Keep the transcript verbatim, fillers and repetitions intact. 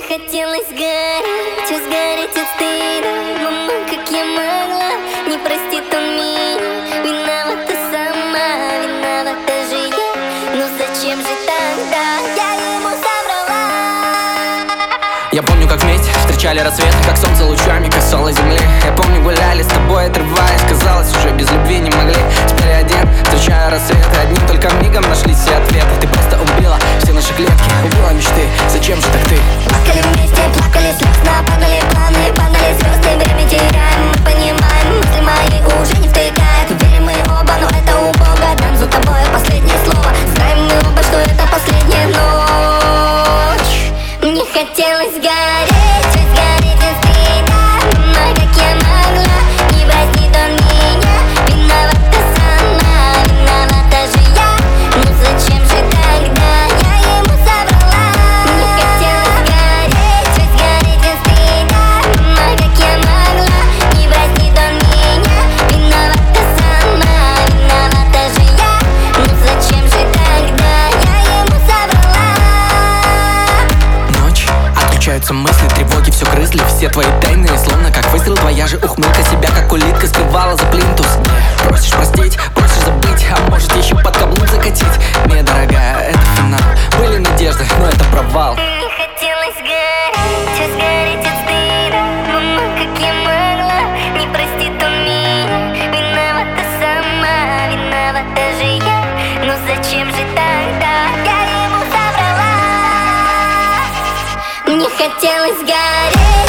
хотелось гореть, сгореть от стыда. Мама, как я могла, не простит он меня. Виновата сама, виновата же я. Но зачем же тогда я ему соврала? Я помню, как вместе встречали рассвет, как солнце лучами касалось земли. Я помню, гуляли с тобой, отрываясь, казалось, уже без любви не могли. Теперь я один, встречая рассветы, одним только мигом нашлись все ответы. Ты просто убила все наши клетки, убила мечты. Зачем же так ты? Плакали вместе, плакали слезно, падали планы, падали звезды, время теряем. Мы понимаем, мысли мои уже не втыкают. Верим мы оба, но это у Бога. Дам за тобой последнее слово. Знаем мы оба, что это последняя ночь. Мне хотелось гореть, сгореть от стыда. Мама, как я могла, не простит он меня. Виновата сама, виновата же я. Ну зачем же тогда я ему соврала? Мне хотелось гореть, сгореть от стыда. Мама, как я могла, не простит он меня. Виновата сама, виновата же я. Ну зачем же тогда я ему соврала? Ночь, отключаются мысли, тревоги все грызли. Все твои тайны, словно как выстрел. Твоя же ухмылка себя, как улитка, скрывала за плинтус. Просишь простить, просишь забыть, а может еще под каблук закатить. Мне, дорогая, это финал. Были надежды, но это провал. Мне хотелось гореть, сгореть от стыда. Мама, как я могла, не простит он меня. Виновата сама, виновата же я. Но зачем же тогда я ему соврала? Мне хотелось гореть.